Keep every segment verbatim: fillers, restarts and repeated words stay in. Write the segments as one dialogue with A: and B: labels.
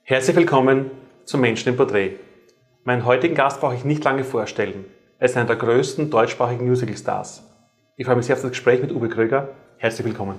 A: Herzlich willkommen zum Menschen im Porträt. Meinen heutigen Gast brauche ich nicht lange vorstellen. Er ist einer der größten deutschsprachigen Musical-Stars. Ich freue mich sehr auf das Gespräch mit Uwe Kröger. Herzlich willkommen.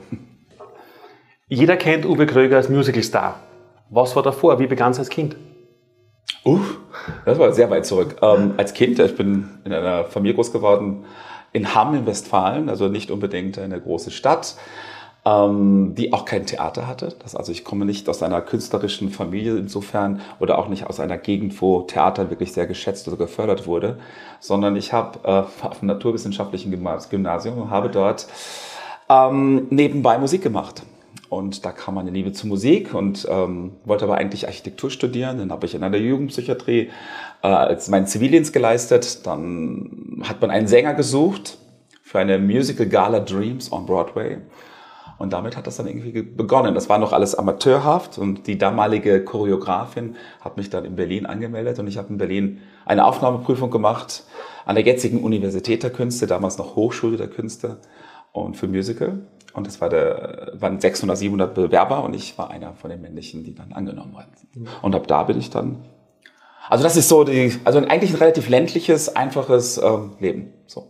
A: Jeder kennt Uwe Kröger als Musical-Star. Was war davor? Wie begann es als Kind?
B: Uh, das war sehr weit zurück. Ähm, als Kind, ich bin in einer Familie groß geworden, in Hamm in Westfalen, also nicht unbedingt eine große Stadt, ähm, die auch kein Theater hatte. Das, also ich komme nicht aus einer künstlerischen Familie insofern oder auch nicht aus einer Gegend, wo Theater wirklich sehr geschätzt oder gefördert wurde, sondern ich habe äh, auf dem naturwissenschaftlichen Gymnasium und habe dort ähm, nebenbei Musik gemacht. Und da kam meine Liebe zur Musik und ähm, wollte aber eigentlich Architektur studieren. Dann habe ich in einer Jugendpsychiatrie äh, als meinen Zivildienst geleistet. Dann hat man einen Sänger gesucht für eine Musical Gala Dreams on Broadway. Und damit hat das dann irgendwie begonnen. Das war noch alles amateurhaft und die damalige Choreografin hat mich dann in Berlin angemeldet und ich habe in Berlin eine Aufnahmeprüfung gemacht an der jetzigen Universität der Künste, damals noch Hochschule der Künste und für Musical. Und das war der, waren sechshundert, siebenhundert Bewerber und ich war einer von den männlichen, die dann angenommen wurden. Mhm. Und ab da bin ich dann, also das ist so die, also eigentlich ein relativ ländliches, einfaches ähm, Leben. So.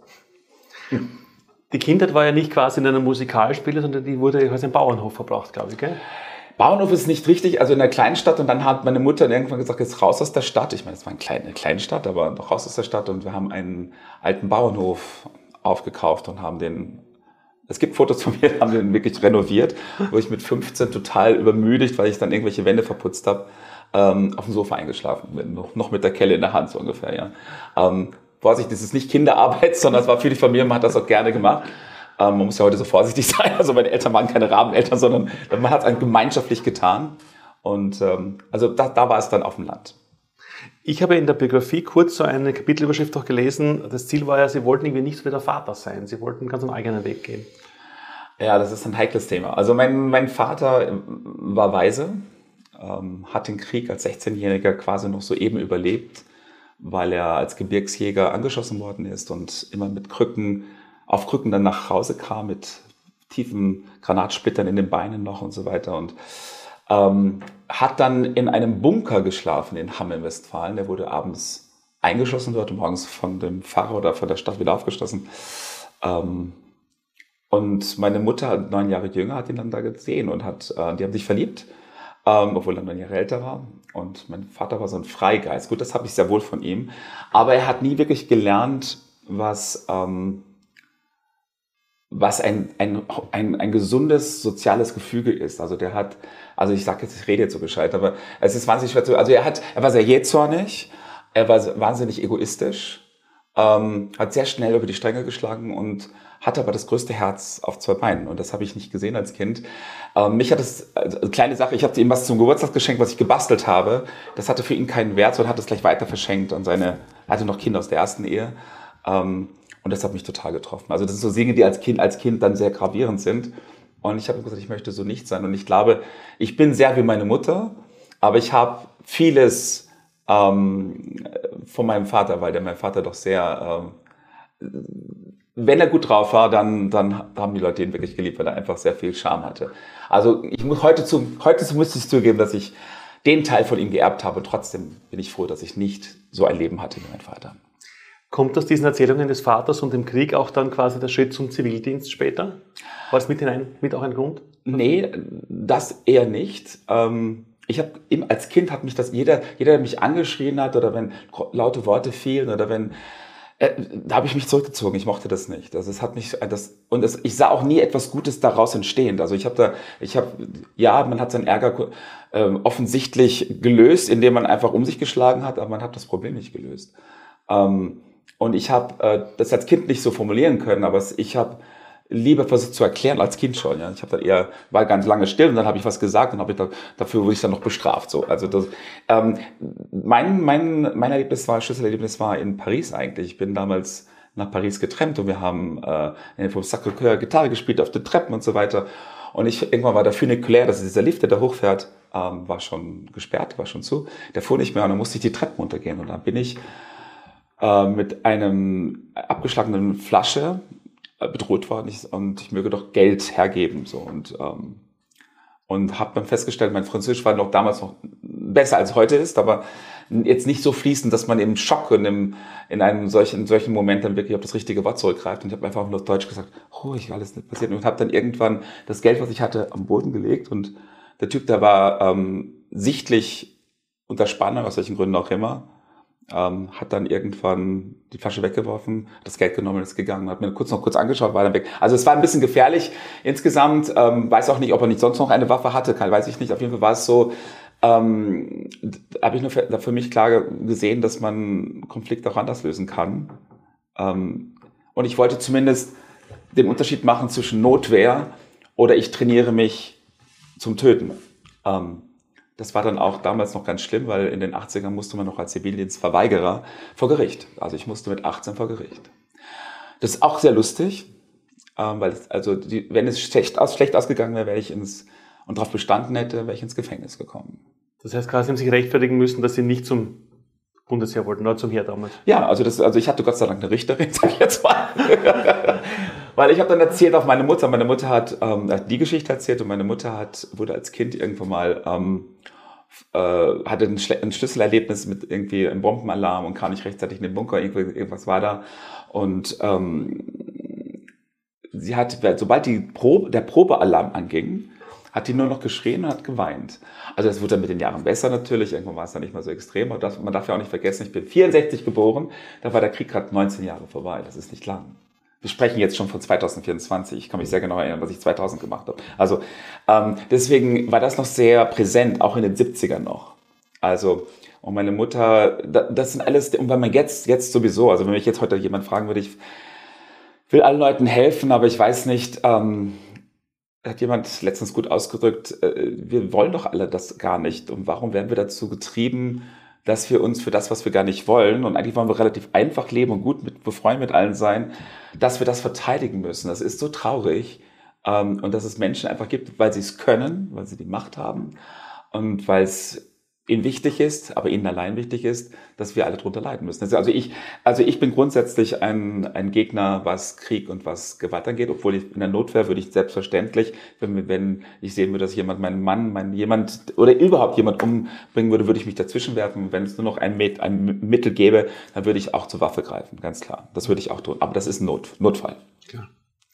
A: Die Kindheit war ja nicht quasi in einer Musikalspiele, sondern die wurde quasi im Bauernhof verbracht, glaube ich, gell?
B: Bauernhof ist nicht richtig, also in einer Kleinstadt und dann hat meine Mutter irgendwann gesagt, jetzt raus aus der Stadt. Ich meine, es war eine kleine Kleinstadt, aber noch raus aus der Stadt und wir haben einen alten Bauernhof aufgekauft und haben den, es gibt Fotos von mir, haben den wirklich renoviert, wo ich mit fünfzehn total übermüdigt, weil ich dann irgendwelche Wände verputzt habe, ähm, auf dem Sofa eingeschlafen bin, noch, noch mit der Kelle in der Hand so ungefähr, ja. Ähm, Vorsicht, das ist nicht Kinderarbeit, sondern es war für die Familie, man hat das auch gerne gemacht. Ähm, man muss ja heute so vorsichtig sein, also meine Eltern waren keine Rabeneltern, sondern man hat es gemeinschaftlich getan und ähm, also da, da war es dann auf dem Land.
A: Ich habe in der Biografie kurz so eine Kapitelüberschrift auch gelesen, das Ziel war ja, Sie wollten irgendwie nicht so wie der Vater sein, Sie wollten ganz einen eigenen Weg gehen.
B: Ja, das ist ein heikles Thema. Also mein, mein Vater war Waise, ähm, hat den Krieg als sechzehnjähriger quasi noch soeben überlebt, weil er als Gebirgsjäger angeschossen worden ist und immer mit Krücken, auf Krücken dann nach Hause kam, mit tiefen Granatsplittern in den Beinen noch und so weiter. Und ähm, hat dann in einem Bunker geschlafen in Hamm in Westfalen. Der wurde abends eingeschossen dort und morgens von dem Pfarrer oder von der Stadt wieder aufgeschlossen. Ähm, und meine Mutter, neun Jahre jünger, hat ihn dann da gesehen und hat, äh, die haben sich verliebt. Ähm, obwohl er neun Jahre älter war. Und mein Vater war so ein Freigeist. Gut, das habe ich sehr wohl von ihm. Aber er hat nie wirklich gelernt, was, ähm, was ein, ein, ein, ein gesundes soziales Gefüge ist. Also der hat, also ich sage jetzt, ich rede jetzt so gescheit, aber es ist wahnsinnig schwer zu, also er hat, er war sehr jähzornig, er war wahnsinnig egoistisch, ähm, hat sehr schnell über die Stränge geschlagen und hatte aber das größte Herz auf zwei Beinen und das habe ich nicht gesehen als Kind. Ähm, mich hat das, also eine kleine Sache, ich habe ihm was zum Geburtstag geschenkt, was ich gebastelt habe. Das hatte für ihn keinen Wert, sondern hat es gleich weiter verschenkt an seine, er hatte noch Kinder aus der ersten Ehe. Ähm, und das hat mich total getroffen. Also das sind so Dinge, die als Kind, als Kind dann sehr gravierend sind. Und ich habe gesagt, ich möchte so nicht sein. Und ich glaube, ich bin sehr wie meine Mutter, aber ich habe vieles ähm, von meinem Vater, weil der mein Vater doch sehr... Ähm, wenn er gut drauf war, dann, dann haben die Leute ihn wirklich geliebt, weil er einfach sehr viel Charme hatte. Also ich muss heute zu, heute müsste ich zugeben, dass ich den Teil von ihm geerbt habe. Trotzdem bin ich froh, dass ich nicht so ein Leben hatte wie mein Vater.
A: Kommt aus diesen Erzählungen des Vaters und dem Krieg auch dann quasi der Schritt zum Zivildienst später? War das mit, hinein, mit auch ein Grund?
B: Nee, das eher nicht. Ich habe als Kind hat mich das jeder, jeder, der mich angeschrien hat oder wenn laute Worte fielen oder wenn da habe ich mich zurückgezogen. Ich mochte das nicht. Also es hat mich das und es, ich sah auch nie etwas Gutes daraus entstehend. Also ich habe da, ich habe ja, man hat seinen Ärger äh, offensichtlich gelöst, indem man einfach um sich geschlagen hat, aber man hat das Problem nicht gelöst. Ähm, und ich habe äh, das als Kind nicht so formulieren können, aber ich habe lieber versucht zu erklären als Kind schon. Ja. Ich habe dann eher war ganz lange still und dann habe ich was gesagt und habe ich da, dafür wurde ich dann noch bestraft. So, also das, ähm, mein mein mein Erlebnis war Schlüsselerlebnis war in Paris eigentlich. Ich bin damals nach Paris getrennt und wir haben äh, vom Sacré-Cœur Gitarre gespielt auf den Treppen und so weiter. Und ich irgendwann war der Funiculaire, das ist dieser Lift, der da hochfährt, ähm, war schon gesperrt, war schon zu. Der fuhr nicht mehr und dann musste ich die Treppen runtergehen und dann bin ich äh, mit einem abgeschlagenen Flasche bedroht worden und ich möge doch Geld hergeben so und ähm, und habe dann festgestellt, mein Französisch war noch damals noch besser als heute ist, aber jetzt nicht so fließend, dass man im Schock und im, in einem solchen, in solchen Moment dann wirklich auf das richtige Wort zurückgreift. Und ich habe einfach nur auf Deutsch gesagt, ruhig, alles nicht passiert. Und habe dann irgendwann das Geld, was ich hatte, am Boden gelegt. Und der Typ, der war ähm, sichtlich unter Spannung, aus welchen Gründen auch immer, ähm, hat dann irgendwann die Flasche weggeworfen, das Geld genommen und ist gegangen. Hat mir kurz noch kurz angeschaut, war dann weg. Also es war ein bisschen gefährlich insgesamt. Ähm, weiß auch nicht, ob er nicht sonst noch eine Waffe hatte, kann, weiß ich nicht. Auf jeden Fall war es so, ähm, habe ich nur für, für mich klar gesehen, dass man Konflikte auch anders lösen kann. Ähm, und ich wollte zumindest den Unterschied machen zwischen Notwehr oder ich trainiere mich zum Töten. Ähm, das war dann auch damals noch ganz schlimm, weil in den achtzigern musste man noch als Zivildienstverweigerer vor Gericht. Also ich musste mit achtzehn vor Gericht. Das ist auch sehr lustig, ähm, weil es, also die, wenn es schlecht, aus, schlecht ausgegangen wäre, wäre ich ins und darauf bestanden hätte, wäre ich ins Gefängnis gekommen.
A: Das heißt, quasi haben sich rechtfertigen müssen, dass sie nicht zum Bundesheer wollten, oder zum Heer damals.
B: Ja, also, das, also ich hatte Gott sei Dank eine Richterin, sag ich jetzt mal. Weil ich habe dann erzählt auf meine Mutter. Meine Mutter hat ähm, die Geschichte erzählt und meine Mutter hat, wurde als Kind irgendwann mal, ähm, äh, hatte ein, Schle- ein Schlüsselerlebnis mit irgendwie einem Bombenalarm und kam nicht rechtzeitig in den Bunker, irgendwas war da. Und ähm, sie hat, sobald die Probe, der Probealarm anging, hat die nur noch geschrien und hat geweint. Also das wurde dann mit den Jahren besser natürlich, irgendwann war es dann nicht mehr so extrem, aber das, man darf ja auch nicht vergessen, ich bin vierundsechzig geboren, da war der Krieg gerade neunzehn Jahre vorbei, das ist nicht lang. Wir sprechen jetzt schon von zweitausendvierundzwanzig, ich kann mich sehr genau erinnern, was ich zweitausend gemacht habe. Also ähm, deswegen war das noch sehr präsent, auch in den siebzigern noch. Also und meine Mutter, das sind alles, und wenn man jetzt, jetzt sowieso, also wenn mich jetzt heute jemand fragen würde, ich will allen Leuten helfen, aber ich weiß nicht, ähm, hat jemand letztens gut ausgedrückt, äh, wir wollen doch alle das gar nicht. Und warum werden wir dazu getrieben, dass wir uns für das, was wir gar nicht wollen, und eigentlich wollen wir relativ einfach leben und gut mit, befreundet mit allen sein, dass wir das verteidigen müssen. Das ist so traurig. Ähm, und dass es Menschen einfach gibt, weil sie es können, weil sie die Macht haben und weil es ihnen wichtig ist, aber ihnen allein wichtig ist, dass wir alle drunter leiden müssen. Also ich, also ich bin grundsätzlich ein, ein Gegner, was Krieg und was Gewalt angeht, obwohl ich in der Notwehr würde ich selbstverständlich, wenn, wenn ich sehen würde, dass jemand meinen Mann, mein jemand oder überhaupt jemand umbringen würde, würde ich mich dazwischen werfen. Wenn es nur noch ein, ein Mittel gäbe, dann würde ich auch zur Waffe greifen, ganz klar. Das würde ich auch tun. Aber das ist ein Not, Notfall.
A: Klar.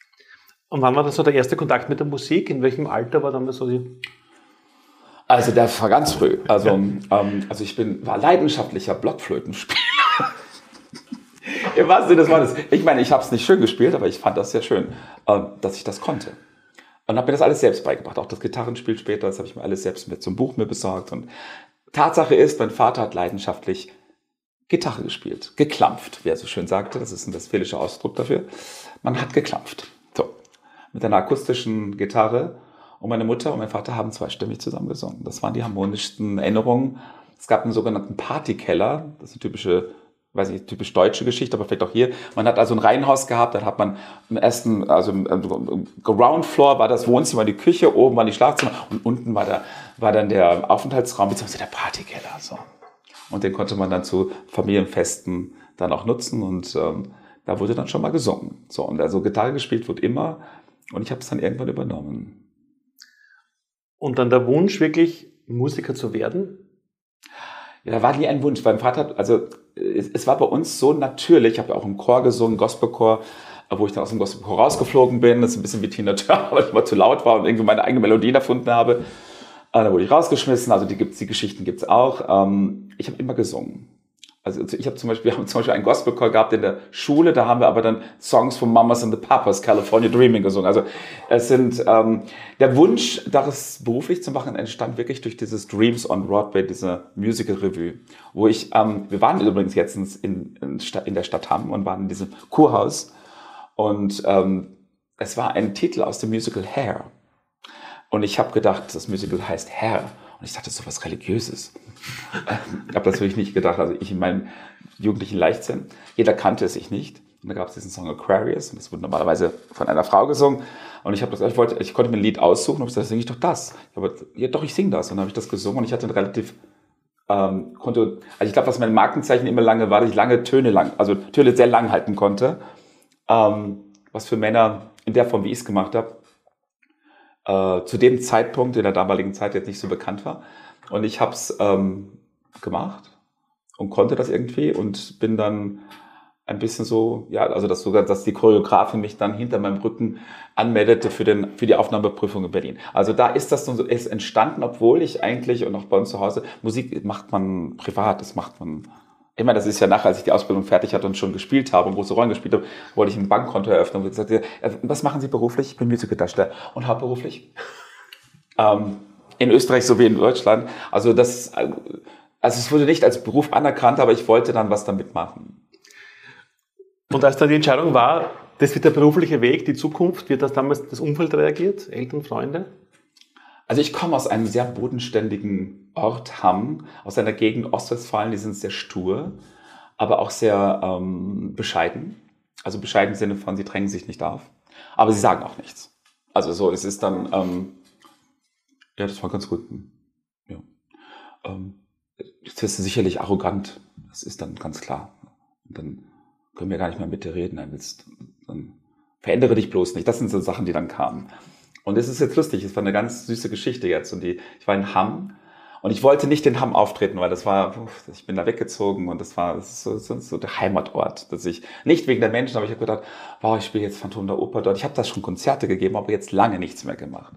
A: Und wann war das so der erste Kontakt mit der Musik? In welchem Alter war damals so die...
B: Also der war ganz früh. Also, ähm, also ich bin, war leidenschaftlicher Blockflötenspieler. Im wahrsten Sinne des Wortes. Ich meine, ich habe es nicht schön gespielt, aber ich fand das sehr schön, äh, dass ich das konnte. Und habe mir das alles selbst beigebracht. Auch das Gitarrenspiel später, das habe ich mir alles selbst mit zum Buch mir besorgt. Und Tatsache ist, mein Vater hat leidenschaftlich Gitarre gespielt. Geklampft, wie er so schön sagte. Das ist ein westfälischer Ausdruck dafür. Man hat geklampft. So. Mit einer akustischen Gitarre. Und meine Mutter und mein Vater haben zweistimmig zusammen gesungen. Das waren die harmonischsten Erinnerungen. Es gab einen sogenannten Partykeller. Das ist eine typische, weiß nicht, typisch deutsche Geschichte, aber vielleicht auch hier. Man hat also ein Reihenhaus gehabt, dann hat man im ersten, also im Ground Floor war das Wohnzimmer, die Küche, oben war die Schlafzimmer und unten war, der, war dann der Aufenthaltsraum, beziehungsweise der Partykeller. So. Und den konnte man dann zu Familienfesten dann auch nutzen und ähm, da wurde dann schon mal gesungen. So, und also Gitarre gespielt wird immer und ich habe es dann irgendwann übernommen.
A: Und dann der Wunsch, wirklich Musiker zu werden?
B: Ja, da war nie ein Wunsch. Mein Vater, also es, es war bei uns so natürlich, ich habe ja auch im Chor gesungen, Gospelchor, wo ich dann aus dem Gospelchor rausgeflogen bin. Das ist ein bisschen wie Tina Turner, weil ich mal zu laut war und irgendwie meine eigene Melodie erfunden habe. Da wurde ich rausgeschmissen, also die, gibt's, die Geschichten gibt es auch. Ich habe immer gesungen. Also ich habe zum Beispiel, wir haben zum Beispiel einen Gospelchor gehabt in der Schule, da haben wir aber dann Songs von Mamas and the Papas, California Dreaming gesungen. Also es sind, ähm, der Wunsch, das beruflich zu machen, entstand wirklich durch dieses Dreams on Broadway, diese Musical Revue, wo ich, ähm, wir waren übrigens jetzt in, in, in der Stadt Hamm und waren in diesem Kurhaus und ähm, es war ein Titel aus dem Musical Hair. Und ich habe gedacht, das Musical heißt Hair. Und ich dachte, das ist so was Religiöses. Ich habe das wirklich nicht gedacht. Also ich in meinem jugendlichen Leichtsinn. Jeder kannte es sich nicht. Und da gab es diesen Song Aquarius. Und das wurde normalerweise von einer Frau gesungen. Und ich habe das, ich wollte, ich konnte mir ein Lied aussuchen. Und ich dachte, singe ich doch das. Aber ja, doch, ich singe das. Und dann habe ich das gesungen. Und ich hatte ein relativ, ähm, konnte, also ich glaube, was mein Markenzeichen immer lange war, dass ich lange Töne lang, also Töne sehr lang halten konnte. Ähm, was für Männer in der Form, wie ich es gemacht habe, zu dem Zeitpunkt, in der damaligen Zeit jetzt nicht so bekannt war. Und ich habe es ähm, gemacht und konnte das irgendwie und bin dann ein bisschen so, ja, also dass sogar, dass die Choreografin mich dann hinter meinem Rücken anmeldete für, den, für die Aufnahmeprüfung in Berlin. Also da ist das so ist entstanden, obwohl ich eigentlich und auch bei uns zu Hause, Musik macht man privat, das macht man, ich meine, das ist ja nachher, als ich die Ausbildung fertig hatte und schon gespielt habe und große Rollen gespielt habe, wollte ich ein Bankkonto eröffnen und gesagt, was machen Sie beruflich? Ich bin Musicaldarsteller und hauptberuflich. ähm, in Österreich sowie in Deutschland. Also das, also es wurde nicht als Beruf anerkannt, aber ich wollte dann was damit machen.
A: Und als dann die Entscheidung war, das wird der berufliche Weg, die Zukunft, wird das damals das Umfeld reagiert, Eltern, Freunde?
B: Also ich komme aus einem sehr bodenständigen Ort, Hamm, aus einer Gegend Ostwestfalen, die sind sehr stur, aber auch sehr ähm, bescheiden. Also bescheiden im Sinne von, sie drängen sich nicht auf, aber sie sagen auch nichts. Also so, es ist dann, ähm, ja, das war ganz gut. Ja. Ähm, jetzt wirst du sicherlich arrogant, das ist dann ganz klar. Und dann können wir gar nicht mehr mit dir reden, dann, willst, dann verändere dich bloß nicht. Das sind so Sachen, die dann kamen. Und es ist jetzt lustig, es war eine ganz süße Geschichte jetzt. Und die, ich war in Hamm und ich wollte nicht in Hamm auftreten, weil das war, ich bin da weggezogen und das war das ist so, so, so der Heimatort. Dass ich, nicht wegen der Menschen, aber ich habe gedacht, wow, ich spiele jetzt Phantom der Oper dort. Ich habe da schon Konzerte gegeben, aber jetzt lange nichts mehr gemacht.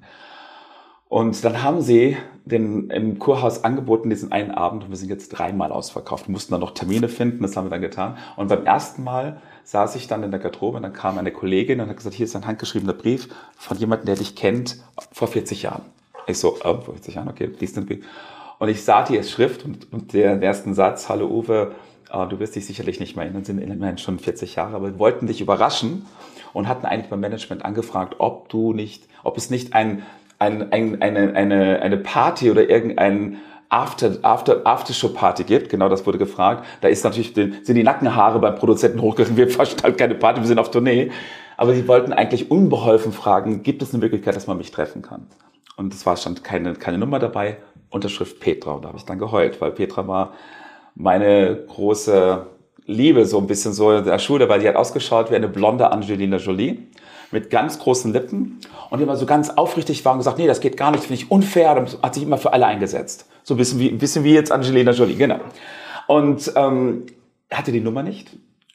B: Und dann haben sie den, im Kurhaus angeboten, diesen einen Abend, und wir sind jetzt dreimal ausverkauft. Wir mussten dann noch Termine finden, das haben wir dann getan. Und beim ersten Mal saß ich dann in der Garderobe und dann kam eine Kollegin und hat gesagt, hier ist ein handgeschriebener Brief von jemandem, der dich kennt, vor vierzig Jahren. Ich so, oh, vor vierzig Jahren, okay, liest den Brief. Und ich sah die Schrift und, und den ersten Satz, hallo Uwe, uh, du wirst dich sicherlich nicht mehr erinnern, sind immerhin schon vierzig Jahre, aber wir wollten dich überraschen und hatten eigentlich beim Management angefragt, ob du nicht, ob es nicht ein Ein, ein, eine, eine, eine Party oder irgendein After, After, Aftershow-Party gibt. Genau, das wurde gefragt. Da ist natürlich, sind die Nackenhaare beim Produzenten hochgerissen. Wir veranstalten keine Party, wir sind auf Tournee. Aber sie wollten eigentlich unbeholfen fragen, gibt es eine Möglichkeit, dass man mich treffen kann? Und es war, stand keine, keine Nummer dabei. Unterschrift Petra. Und da habe ich dann geheult, weil Petra war meine große Liebe, so ein bisschen so in der Schule, weil die hat ausgeschaut wie eine blonde Angelina Jolie. Mit ganz großen Lippen und immer so ganz aufrichtig war und gesagt, nee, das geht gar nicht, finde ich unfair. Und hat sich immer für alle eingesetzt. So ein bisschen wie, ein bisschen wie jetzt Angelina Jolie, genau. Und ähm, hatte die Nummer nicht.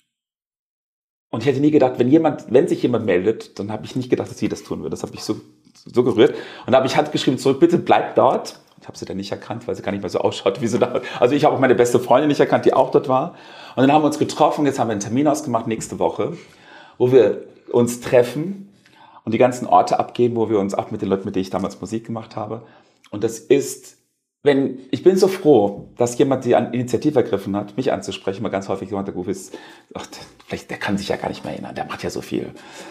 B: Und ich hätte nie gedacht, wenn jemand, wenn sich jemand meldet, dann habe ich nicht gedacht, dass sie das tun würde. Das habe ich so, so gerührt. Und da habe ich handgeschrieben zurück, bitte bleib dort. Ich habe sie dann nicht erkannt, weil sie gar nicht mehr so ausschaut, wie sie da. Also ich habe auch meine beste Freundin nicht erkannt, die auch dort war. Und dann haben wir uns getroffen. Jetzt haben wir einen Termin ausgemacht nächste Woche, wo wir uns treffen und die ganzen Orte abgeben, wo wir uns auch mit den Leuten, mit denen ich damals Musik gemacht habe. Und das ist, wenn, ich bin so froh, dass jemand die Initiative ergriffen hat, mich anzusprechen, mal ganz häufig jemand, der Ruf ist, ach, vielleicht, der kann sich ja gar nicht mehr erinnern, der macht ja so viel.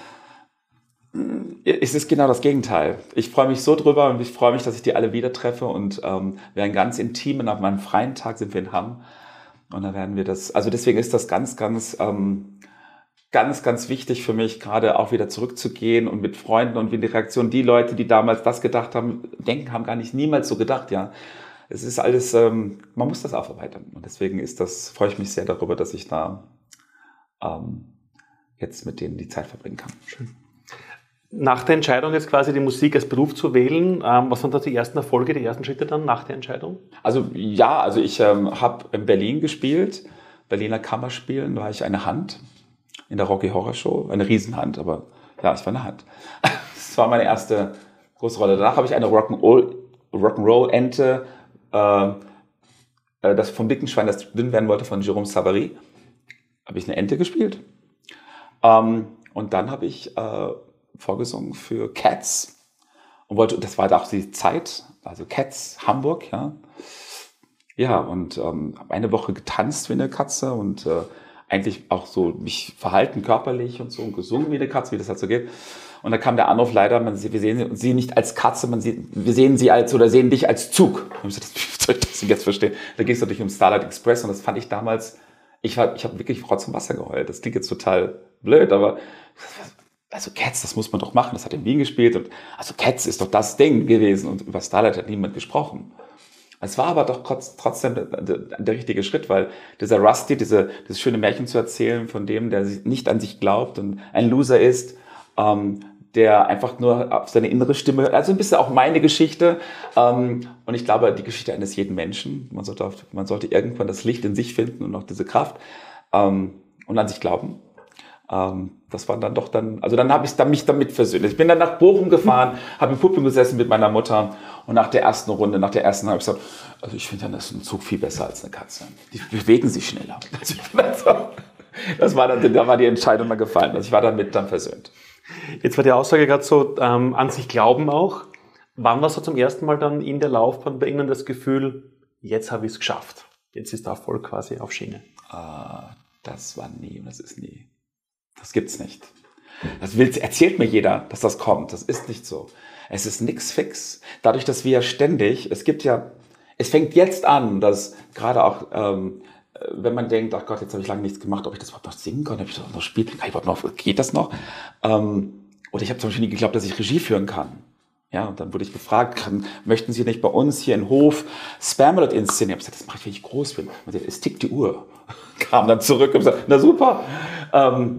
B: Es ist genau das Gegenteil. Ich freue mich so drüber und ich freue mich, dass ich die alle wieder treffe und ähm, wir einen ganz intimen, auf meinem freien Tag sind wir in Hamm und da werden wir das, also deswegen ist das ganz, ganz, ähm, ganz, ganz wichtig für mich, gerade auch wieder zurückzugehen und mit Freunden und wie die Reaktion, die Leute, die damals das gedacht haben, denken, haben gar nicht niemals so gedacht, ja. Es ist alles, ähm, man muss das aufarbeiten. Und deswegen ist das, freue ich mich sehr darüber, dass ich da ähm, jetzt mit denen die Zeit verbringen kann.
A: Schön. Nach der Entscheidung jetzt quasi die Musik als Beruf zu wählen, ähm, was waren da die ersten Erfolge, die ersten Schritte dann nach der Entscheidung?
B: Also ja, also ich ähm, habe in Berlin gespielt, Berliner Kammerspielen, da war ich eine Hand. In der Rocky Horror Show, eine Riesenhand, aber ja, ich war eine Hand. Das war meine erste große Rolle. Danach habe ich eine Rock'n'Roll, Rock'n'Roll-Ente, äh, das vom dicken Schwein, das dünn werden wollte, von Jérôme Savary, habe ich eine Ente gespielt. Ähm, und dann habe ich äh, vorgesungen für Cats und wollte, das war auch die Zeit, also Cats Hamburg, ja. Ja, und ähm, habe eine Woche getanzt wie eine Katze und äh, eigentlich auch so mich verhalten körperlich und so und gesungen wie eine Katze, wie das halt so geht. Und da kam der Anruf leider, man sieht, wir sehen sie nicht als Katze, man sieht, wir sehen sie als oder sehen dich als Zug. Und ich so, wie soll ich das jetzt verstehen? Da ging es natürlich um Starlight Express und das fand ich damals, ich war, ich habe wirklich Frau zum Wasser geheult. Das klingt jetzt total blöd, aber also Cats, das muss man doch machen. Das hat in Wien gespielt und also Cats ist doch das Ding gewesen und über Starlight hat niemand gesprochen. Es war aber doch trotzdem der, der, der richtige Schritt, weil dieser Rusty, diese, dieses schöne Märchen zu erzählen von dem, der nicht an sich glaubt und ein Loser ist, ähm, der einfach nur auf seine innere Stimme hört. Also ein bisschen auch meine Geschichte. Und ich glaube, die Geschichte eines jeden Menschen. Man sollte, auf, man sollte irgendwann das Licht in sich finden und auch diese Kraft und an sich glauben. Das war dann doch dann, also dann habe ich mich damit versöhnt. Ich bin dann nach Bochum gefahren, habe im Publikum gesessen mit meiner Mutter und nach der ersten Runde, nach der ersten habe ich gesagt, also ich finde dann, das ist ein Zug viel besser als eine Katze. Die bewegen sich schneller. Also ich bin dann so, das war dann, da war die Entscheidung mal gefallen. Also ich war damit dann versöhnt.
A: Jetzt war die Aussage gerade so, ähm, an sich glauben auch. Wann war so zum ersten Mal dann in der Laufbahn bei Ihnen das Gefühl, jetzt habe ich es geschafft? Jetzt ist der Erfolg quasi auf Schiene.
B: Ah, das war nie und das ist nie. Das gibt's nicht. Das will, erzählt mir jeder, dass das kommt. Das ist nicht so. Es ist nix fix. Dadurch, dass wir ja ständig, es gibt ja, es fängt jetzt an, dass gerade auch, ähm, wenn man denkt, ach Gott, jetzt habe ich lange nichts gemacht, ob ich das überhaupt noch singen kann, ob ich das noch spielen kann, ich überhaupt noch, geht das noch? Ähm, oder ich habe zum Beispiel nie geglaubt, dass ich Regie führen kann. Ja, und dann wurde ich gefragt, kann, möchten Sie nicht bei uns hier in Hof Spamalot inszenieren? Ich habe gesagt, das mache ich, wenn ich groß bin. Und sie, es tickt die Uhr. Kam dann zurück und gesagt, na super. Ähm,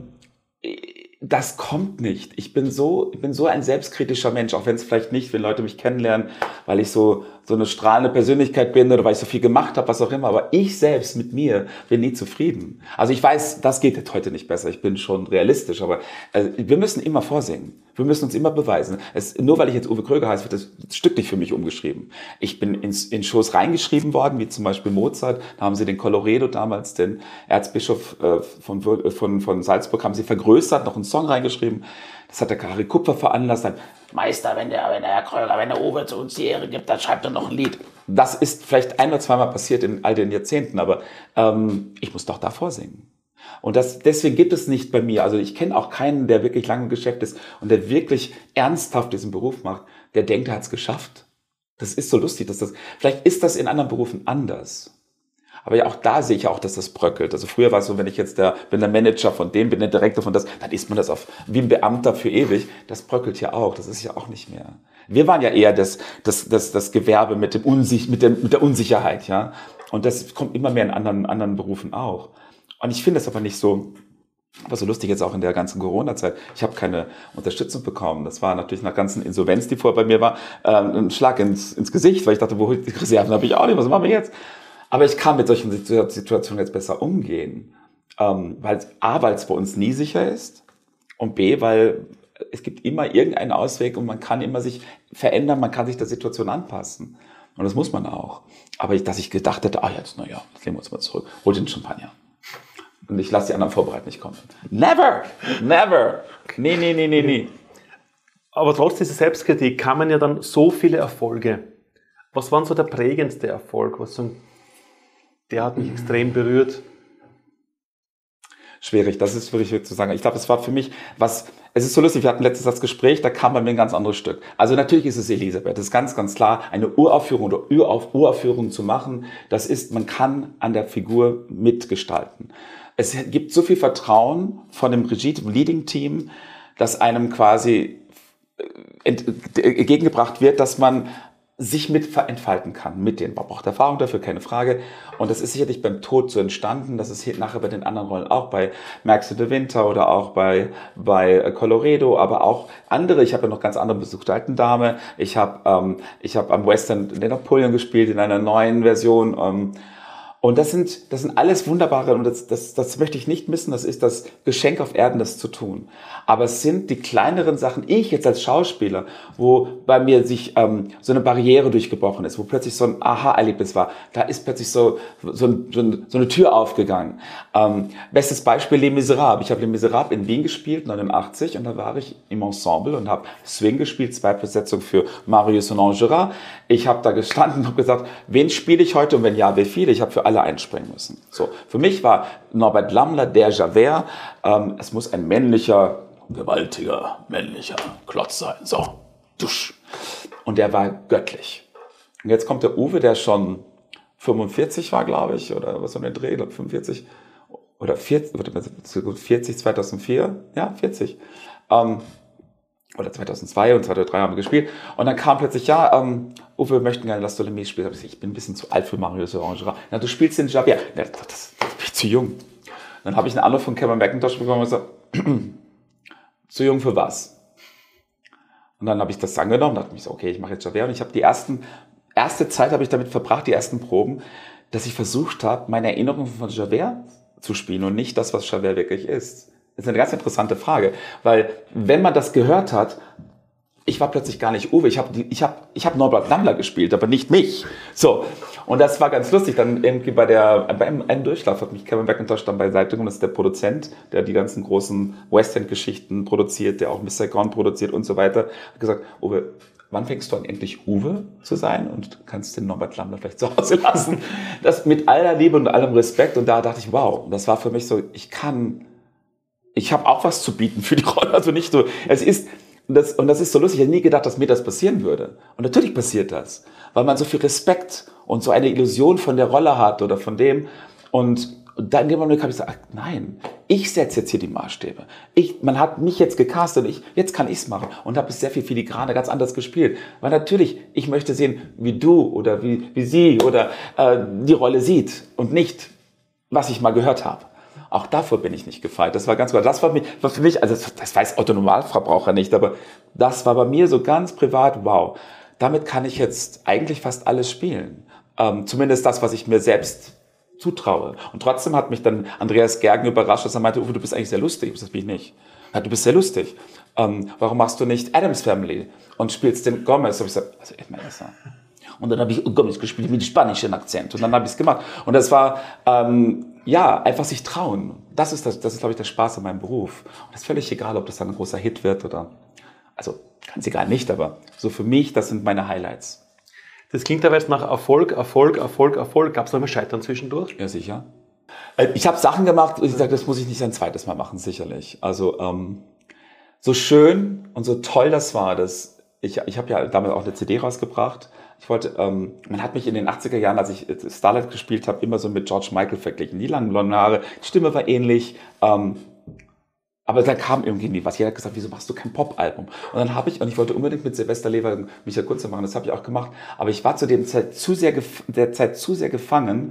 B: Das kommt nicht. Ich bin so, ich bin so ein selbstkritischer Mensch, auch wenn es vielleicht nicht, wenn Leute mich kennenlernen, weil ich so, so eine strahlende Persönlichkeit bin oder weil ich so viel gemacht habe, was auch immer. Aber ich selbst mit mir bin nie zufrieden. Also ich weiß, das geht jetzt heute nicht besser. Ich bin schon realistisch, aber also wir müssen immer vorsingen. Wir müssen uns immer beweisen. Es, nur weil ich jetzt Uwe Kröger heiße, wird das Stück nicht für mich umgeschrieben. Ich bin ins, in Shows reingeschrieben worden, wie zum Beispiel Mozart. Da haben sie den Colloredo damals, den Erzbischof äh, von, von, von Salzburg, haben sie vergrößert, noch einen Song reingeschrieben. Das hat der Kari Kupfer veranlasst. Dann, Meister, wenn der, wenn der Herr Kröger, wenn der Uwe zu uns die Ehre gibt, dann schreibt er noch ein Lied. Das ist vielleicht ein oder zweimal passiert in all den Jahrzehnten, aber ähm, ich muss doch da vorsingen. Und das, deswegen gibt es nicht bei mir, also ich kenne auch keinen, der wirklich lange im Geschäft ist und der wirklich ernsthaft diesen Beruf macht, der denkt, er hat es geschafft. Das ist so lustig, dass das, vielleicht ist das in anderen Berufen anders. Aber ja, auch da sehe ich ja auch, dass das bröckelt. Also früher war es so, wenn ich jetzt der, bin der Manager von dem, bin der Direktor von das, dann ist man das auf, wie ein Beamter für ewig. Das bröckelt ja auch, das ist ja auch nicht mehr. Wir waren ja eher das, das, das, das Gewerbe mit dem Unsich, mit, dem, mit der Unsicherheit, ja. Und das kommt immer mehr in anderen, anderen Berufen auch. Und ich finde das aber nicht so, aber so lustig jetzt auch in der ganzen Corona-Zeit. Ich habe keine Unterstützung bekommen. Das war natürlich nach ganzen Insolvenz, die vorher bei mir war, äh, ein Schlag ins, ins Gesicht, weil ich dachte, wo die Reserven habe ich auch nicht, was machen wir jetzt? Aber ich kann mit solchen Situationen jetzt besser umgehen. Ähm, weil A, weil es bei uns nie sicher ist und B, weil es gibt immer irgendeinen Ausweg und man kann immer sich verändern, man kann sich der Situation anpassen. Und das muss man auch. Aber ich, dass ich gedacht hätte, ah jetzt, naja, jetzt lehnen wir uns mal zurück, hol den Champagner. Und ich lasse die anderen vorbereiten, ich komme. Never! Never! Nee, nee, nee, nee, nee.
A: Aber trotz dieser Selbstkritik kamen ja dann so viele Erfolge. Was war so der prägendste Erfolg? Was so, der hat mich extrem berührt.
B: Schwierig, das ist wirklich zu sagen. Ich glaube, es war für mich was, es ist so lustig, wir hatten letztens das Gespräch, da kam bei mir ein ganz anderes Stück. Also natürlich ist es Elisabeth, das ist ganz, ganz klar, eine Uraufführung oder Urauf, Uraufführung zu machen, das ist, man kann an der Figur mitgestalten. Es gibt so viel Vertrauen von dem Regie, dem Leading-Team, dass einem quasi entgegengebracht wird, dass man sich mit entfalten kann, mit denen. Man braucht Erfahrung dafür, keine Frage. Und das ist sicherlich beim Tod so entstanden, das ist hier nachher bei den anderen Rollen auch, bei Max in the Winter oder auch bei, bei Colloredo, aber auch andere. Ich habe ja noch ganz andere besucht, Alten Dame. Ich habe ähm, ich habe am Western den Napoleon gespielt in einer neuen Version. Ähm, Und das sind, das sind alles wunderbare, und das, das, das möchte ich nicht missen, das ist das Geschenk auf Erden, das zu tun. Aber es sind die kleineren Sachen, ich jetzt als Schauspieler, wo bei mir sich ähm, so eine Barriere durchgebrochen ist, wo plötzlich so ein Aha-Erlebnis war, da ist plötzlich so, so, ein, so, ein, so eine Tür aufgegangen. Ähm, bestes Beispiel, Les Miserables. Ich habe Les Miserables in Wien gespielt, neunundachtzig, und da war ich im Ensemble und habe Swing gespielt, zwei Besetzungen für Marius und Enjolras. Ich habe da gestanden und habe gesagt, wen spiele ich heute und wenn ja, wie viele? Ich habe für alle einspringen müssen. So, für mich war Norbert Lammler der Javert. Ähm, es muss ein männlicher, gewaltiger, männlicher Klotz sein. So, dusch. Und der war göttlich. Und jetzt kommt der Uwe, der schon fünfundvierzig war, glaube ich, oder was so ein Dreh, ich glaube fünfundvierzig oder vierzig, vierzig, zweitausendvier, ja, vierzig. Ähm, oder zweitausendzwei und zweitausenddrei haben wir gespielt. Und dann kam plötzlich, ja, ähm, Uwe, wir möchten gerne Las Tholomyès spielen. Ich bin ein bisschen zu alt für Marius und Enjolras. Na, du spielst den Javert. Ja, das, das bin ich zu jung. Dann habe ich einen Anruf von Cameron Mackintosh bekommen und gesagt, zu jung für was? Und dann habe ich das angenommen, dachte ich so, okay, ich mache jetzt Javert. Und ich habe die ersten, erste Zeit habe ich damit verbracht, die ersten Proben, dass ich versucht habe, meine Erinnerungen von Javert zu spielen und nicht das, was Javert wirklich ist. Das ist eine ganz interessante Frage, weil wenn man das gehört hat, ich war plötzlich gar nicht Uwe, ich habe ich hab, ich hab Norbert Lammler gespielt, aber nicht mich. So, und das war ganz lustig. Dann irgendwie bei der beim einem Durchlauf hat mich Kevin McIntosh dann beiseite genommen, das ist der Produzent, der die ganzen großen West End Geschichten produziert, der auch Mister Gone produziert und so weiter. Hat gesagt, Uwe, wann fängst du an, endlich Uwe zu sein und kannst den Norbert Lammler vielleicht zu Hause lassen? Das mit aller Liebe und allem Respekt. Und da dachte ich, wow, das war für mich so, ich kann, ich habe auch was zu bieten für die Rolle. Also nicht so, es ist, und das, und das ist so lustig, ich hätte nie gedacht, dass mir das passieren würde. Und natürlich passiert das, weil man so viel Respekt und so eine Illusion von der Rolle hat oder von dem. Und, und dann in dem Moment habe ich gesagt, ach, nein, ich setze jetzt hier die Maßstäbe. Ich, man hat mich jetzt gecastet und ich, jetzt kann ich es machen. Und habe es sehr viel filigraner, ganz anders gespielt. Weil natürlich, ich möchte sehen, wie du oder wie, wie sie oder äh, die Rolle sieht und nicht, was ich mal gehört habe. Auch davor bin ich nicht gefeit. Das war ganz gut. Das war, mich, war für mich, also das, das weiß Otto Normalverbraucher nicht, aber das war bei mir so ganz privat, wow. Damit kann ich jetzt eigentlich fast alles spielen. Ähm, zumindest das, was ich mir selbst zutraue. Und trotzdem hat mich dann Andreas Gergen überrascht, dass er meinte, Uwe, du bist eigentlich sehr lustig. Das bin ich nicht. Ja, du bist sehr lustig. Ähm, warum machst du nicht Addams Family und spielst den Gomez? Und ich gesagt, also ich meine das ja. Und dann habe ich Gomez gespielt mit spanischem Akzent. Und dann habe ich es gemacht. Und das war, ähm, ja, einfach sich trauen. Das ist, das, das ist, glaube ich, der Spaß in meinem Beruf. Und das ist völlig egal, ob das dann ein großer Hit wird oder, also ganz egal nicht, aber so für mich, das sind meine Highlights.
A: Das klingt aber jetzt nach Erfolg, Erfolg, Erfolg, Erfolg. Gab es noch mal Scheitern zwischendurch?
B: Ja, sicher. Ich habe Sachen gemacht, ich sage, das muss ich nicht ein zweites Mal machen, sicherlich. Also ähm, so schön und so toll das war, dass ich, ich habe ja damals auch eine C D rausgebracht. Ich wollte, ähm, man hat mich in den achtziger Jahren, als ich Starlight gespielt habe, immer so mit George Michael verglichen. Die langen blonden Haare, die Stimme war ähnlich. Ähm, aber dann kam irgendwie nie was. Jeder hat gesagt, wieso machst du kein Pop-Album? Und dann habe ich, und ich wollte unbedingt mit Silvester Lever und Michael Kunze machen, das habe ich auch gemacht. Aber ich war zu dem Zeit zu sehr, der Zeit zu sehr gefangen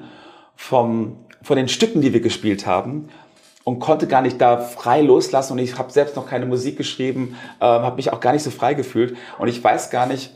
B: vom, von den Stücken, die wir gespielt haben. Und konnte gar nicht da frei loslassen. Und ich habe selbst noch keine Musik geschrieben, äh, habe mich auch gar nicht so frei gefühlt. Und ich weiß gar nicht,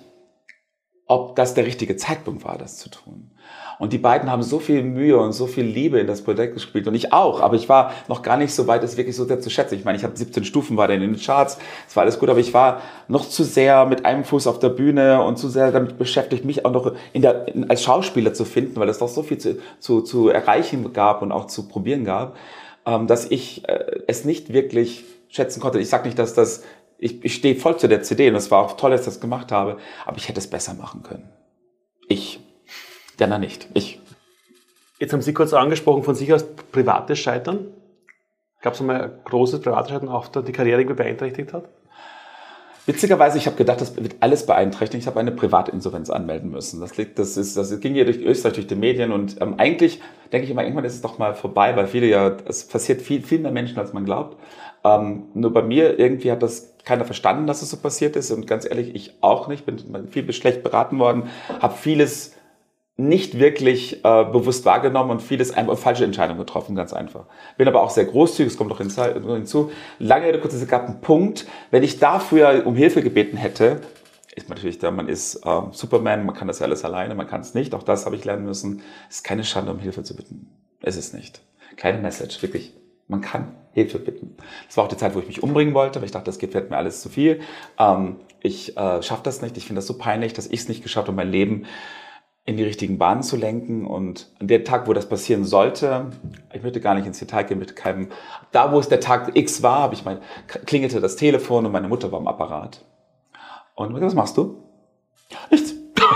B: ob das der richtige Zeitpunkt war, das zu tun. Und die beiden haben so viel Mühe und so viel Liebe in das Projekt gespielt und ich auch, aber ich war noch gar nicht so weit, es wirklich so sehr zu schätzen. Ich meine, ich habe siebzehn Stufen, war dann in den Charts, es war alles gut, aber ich war noch zu sehr mit einem Fuß auf der Bühne und zu sehr damit beschäftigt, mich auch noch in der, in, als Schauspieler zu finden, weil es doch so viel zu, zu, zu erreichen gab und auch zu probieren gab, ähm, dass ich äh, es nicht wirklich schätzen konnte. Ich sage nicht, dass das Ich, ich stehe voll zu der C D und es war auch toll, dass ich das gemacht habe, aber ich hätte es besser machen können. Ich. Jana nicht. Ich.
A: Jetzt haben Sie kurz angesprochen, von sich aus privates Scheitern. Gab es einmal ein großes privates Scheitern, auch die Karriere irgendwie beeinträchtigt hat?
B: Witzigerweise, ich habe gedacht, das wird alles beeinträchtigen. Ich habe eine Privatinsolvenz anmelden müssen. Das, liegt, das, ist, das ging hier durch Österreich, durch die Medien und ähm, eigentlich denke ich immer, irgendwann ist es doch mal vorbei, weil viele ja, es passiert viel, viel mehr Menschen, als man glaubt. Ähm, nur bei mir irgendwie hat das keiner verstanden, dass es so passiert ist und ganz ehrlich, ich auch nicht, bin viel schlecht beraten worden, habe vieles nicht wirklich äh, bewusst wahrgenommen und vieles einfach falsche Entscheidungen getroffen, ganz einfach. Bin aber auch sehr großzügig, es kommt noch hinzu. Lange Rede, kurz, es gab einen Punkt, wenn ich dafür um Hilfe gebeten hätte, ist man natürlich da, man ist äh, Superman, man kann das ja alles alleine, man kann es nicht, auch das habe ich lernen müssen, es ist keine Schande, um Hilfe zu bitten. Es ist nicht. Keine Message, wirklich. Man kann Hilfe bitten. Das war auch die Zeit, wo ich mich umbringen wollte, weil ich dachte, das wird mir alles zu viel. Ähm, ich äh, schaffe das nicht, ich finde das so peinlich, dass ich es nicht geschafft habe, mein Leben in die richtigen Bahnen zu lenken. Und an dem Tag, wo das passieren sollte, ich möchte gar nicht ins Detail gehen mit keinem, da wo es der Tag X war, habe ich mein, klingelte das Telefon und meine Mutter war am Apparat. Und was machst du? Nichts.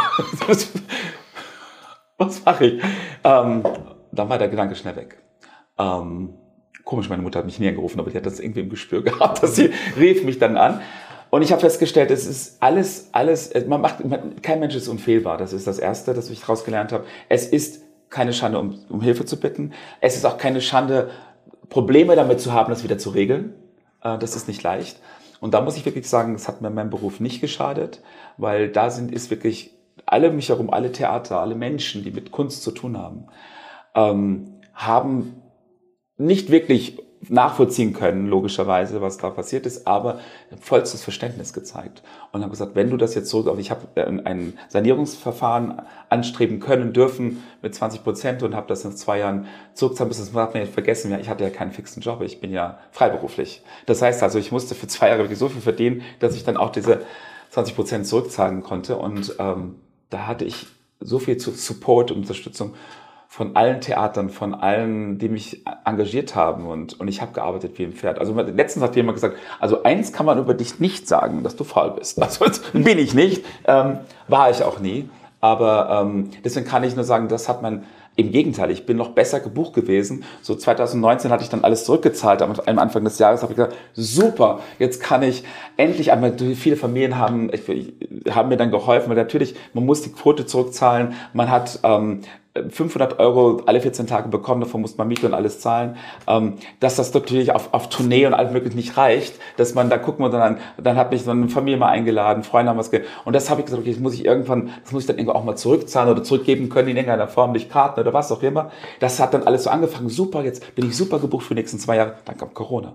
B: Was mache ich? Ähm, dann war der Gedanke schnell weg. Ähm, komisch, meine Mutter hat mich nie angerufen, aber die hat das irgendwie im Gespür gehabt, dass sie rief mich dann an. Und ich habe festgestellt, es ist alles, alles, man macht, man, kein Mensch ist unfehlbar. Das ist das Erste, das ich daraus gelernt habe. Es ist keine Schande, um, um Hilfe zu bitten. Es ist auch keine Schande, Probleme damit zu haben, das wieder zu regeln. Äh, das ist nicht leicht. Und da muss ich wirklich sagen, es hat mir in meinem Beruf nicht geschadet, weil da sind, ist wirklich alle um mich herum, alle Theater, alle Menschen, die mit Kunst zu tun haben, ähm, haben nicht wirklich nachvollziehen können, logischerweise, was da passiert ist, aber vollstes Verständnis gezeigt. Und haben gesagt, wenn du das jetzt zurück, also ich habe ein Sanierungsverfahren anstreben können, dürfen mit zwanzig Prozent und habe das in zwei Jahren zurückzahlen müssen. Das hat man nicht vergessen, ja, ich hatte ja keinen fixen Job, ich bin ja freiberuflich. Das heißt also, ich musste für zwei Jahre wirklich so viel verdienen, dass ich dann auch diese zwanzig Prozent zurückzahlen konnte. Und ähm, da hatte ich so viel Support und Unterstützung von allen Theatern, von allen, die mich engagiert haben, und, und ich habe gearbeitet wie ein Pferd. Also letztens hat jemand gesagt, also eins kann man über dich nicht sagen, dass du faul bist. Also bin ich nicht, ähm, war ich auch nie. Aber ähm, deswegen kann ich nur sagen, das hat man, im Gegenteil, ich bin noch besser gebucht gewesen. So zwanzig neunzehn hatte ich dann alles zurückgezahlt. Am Anfang des Jahres habe ich gesagt, super, jetzt kann ich endlich, einmal, viele Familien haben, ich, haben mir dann geholfen, weil natürlich, man muss die Quote zurückzahlen, man hat ähm, fünfhundert Euro alle vierzehn Tage bekommen, davon muss man Miete und alles zahlen, ähm, dass das natürlich auf, auf Tournee und alles mögliche nicht reicht, dass man, da gucken wir dann, dann hat mich so eine Familie mal eingeladen, Freunde haben was gegeben, und das habe ich gesagt, okay, das muss ich irgendwann, das muss ich dann irgendwann auch mal zurückzahlen oder zurückgeben können in irgendeiner Form, durch Karten oder was auch immer. Das hat dann alles so angefangen, super, jetzt bin ich super gebucht für die nächsten zwei Jahre, dann kam Corona.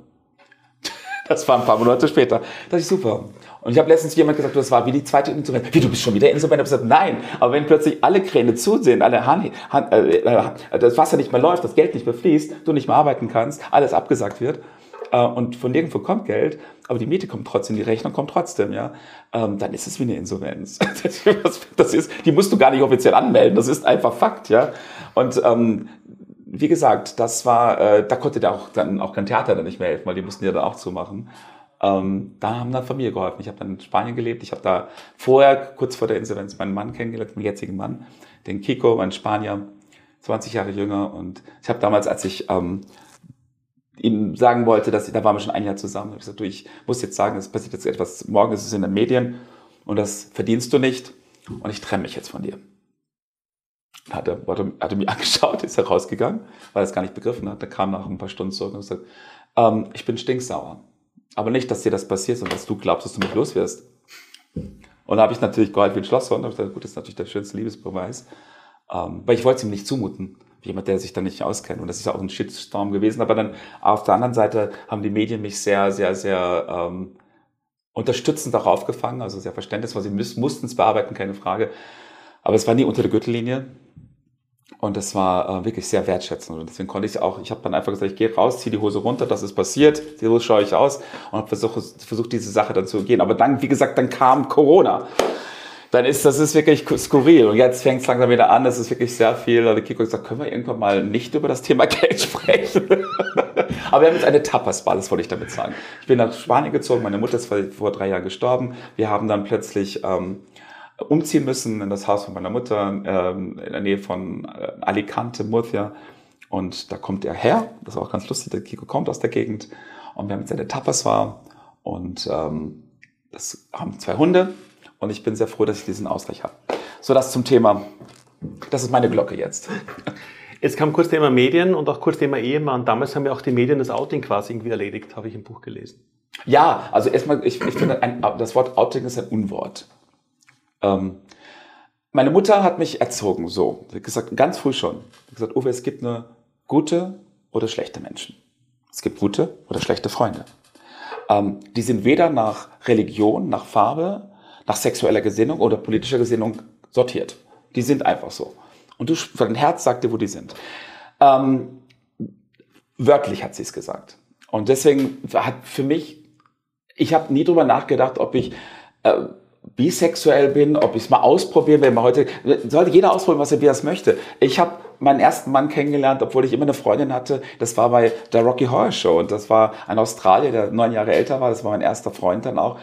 B: Das war ein paar Monate später. Das ist super. Und ich habe letztens jemand gesagt, das war wie die zweite Insolvenz. Wie, du bist schon wieder insolvent? Ich habe gesagt, nein. Aber wenn plötzlich alle Kräne zusehen, alle Han, Han, äh, das Wasser nicht mehr läuft, das Geld nicht mehr fließt, du nicht mehr arbeiten kannst, alles abgesagt wird äh, und von nirgendwo kommt Geld, aber die Miete kommt trotzdem, die Rechnung kommt trotzdem, ja, ähm, dann ist es wie eine Insolvenz. Das ist, die musst du gar nicht offiziell anmelden, das ist einfach Fakt, ja. Und ähm, wie gesagt, das war, äh, da konnte der auch dann auch kein Theater dann nicht mehr helfen, weil die mussten ja dann auch zumachen. Ähm, da haben dann Familie geholfen. Ich habe dann in Spanien gelebt. Ich habe da vorher, kurz vor der Insolvenz, meinen Mann kennengelernt, meinen jetzigen Mann, den Kiko, mein Spanier, zwanzig Jahre jünger. Und ich habe damals, als ich ähm, ihm sagen wollte, dass ich, da waren wir schon ein Jahr zusammen, habe ich gesagt, du, ich muss jetzt sagen, es passiert jetzt etwas, morgen ist es in den Medien und das verdienst du nicht und ich trenne mich jetzt von dir. Hat er, hat er mich angeschaut, ist rausgegangen, weil er es gar nicht begriffen hat. Der kam nach ein paar Stunden zurück und gesagt, ähm, ich bin stinksauer. Aber nicht, dass dir das passiert, sondern dass du glaubst, dass du mich los wirst. Und da habe ich natürlich geheult wie ein Schlosshund. Da habe ich gesagt, gut, das ist natürlich der schönste Liebesbeweis. Ähm, weil ich wollte es ihm nicht zumuten. Jemand, der sich da nicht auskennt. Und das ist auch ein Shitstorm gewesen. Aber dann auf der anderen Seite haben die Medien mich sehr, sehr, sehr ähm, unterstützend auch aufgefangen. Also sehr verständnisvoll. Sie mussten es bearbeiten, keine Frage. Aber es war nie unter der Gürtellinie. Und das war äh, wirklich sehr wertschätzend. Und deswegen konnte ich auch, ich habe dann einfach gesagt, ich gehe raus, ziehe die Hose runter, das ist passiert, die Hose schaue ich aus und habe versucht, versucht, diese Sache dann zu gehen. Aber dann, wie gesagt, dann kam Corona. Dann ist, das ist wirklich skurril. Und jetzt fängt es langsam wieder an, das ist wirklich sehr viel. Und Kiko hat gesagt, können wir irgendwann mal nicht über das Thema Geld sprechen? Aber wir haben jetzt eine Tapas-Bar, das wollte ich damit sagen. Ich bin nach Spanien gezogen, meine Mutter ist vor drei Jahren gestorben. Wir haben dann plötzlich ähm, umziehen müssen in das Haus von meiner Mutter, ähm, in der Nähe von äh, Alicante, Murcia. Und da kommt er her, das war auch ganz lustig, der Kiko kommt aus der Gegend. Und wir haben jetzt eine Tapas-Bar und ähm, das haben zwei Hunde. Und ich bin sehr froh, dass ich diesen Ausgleich habe. So, das zum Thema, das ist meine Glocke jetzt.
A: Jetzt kam kurz Thema Medien und auch kurz Thema Ehemann. Damals haben ja auch die Medien das Outing quasi irgendwie erledigt, habe ich im Buch gelesen.
B: Ja, also erstmal, ich, ich finde, ein, das Wort Outing ist ein Unwort. Ähm, meine Mutter hat mich erzogen, so, sie hat gesagt, ganz früh schon, sie hat gesagt, Uwe, es gibt nur gute oder schlechte Menschen. Es gibt gute oder schlechte Freunde. Ähm, die sind weder nach Religion, nach Farbe, nach sexueller Gesinnung oder politischer Gesinnung sortiert. Die sind einfach so. Und du, dein Herz sagt dir, wo die sind. Ähm, wörtlich hat sie es gesagt. Und deswegen hat für mich, ich habe nie drüber nachgedacht, ob ich äh, bisexuell bin, ob ich es mal ausprobieren will. Mal heute sollte jeder ausprobieren, was er wie er es möchte. Ich habe meinen ersten Mann kennengelernt, obwohl ich immer eine Freundin hatte. Das war bei der Rocky Horror Show und das war ein Australier, der neun Jahre älter war. Das war mein erster Freund dann auch.